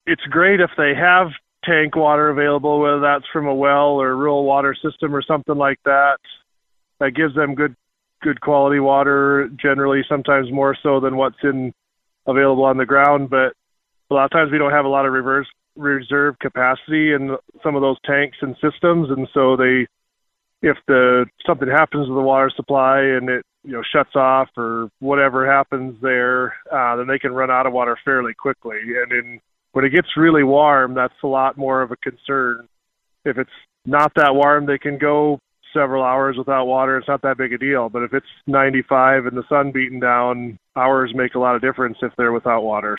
it's great if they have tank water available, whether that's from a well or rural water system or something like that. That gives them good quality water, generally, sometimes more so than what's available on the ground. But a lot of times we don't have a lot of reserve capacity in some of those tanks and systems, and so if something happens to the water supply and it shuts off or whatever happens there, then they can run out of water fairly quickly. And when it gets really warm, that's a lot more of a concern. If it's not that warm, they can go several hours without water. It's not that big a deal. But if it's 95 and the sun beating down, hours make a lot of difference if they're without water.